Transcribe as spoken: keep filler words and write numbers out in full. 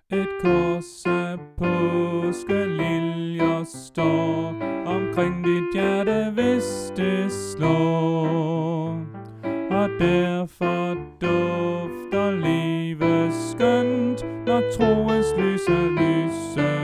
Et kors af påskeliljer står omkring dit hjerte, hvis det slår. Og derfor dufter livet skønt, når troens lys er lyse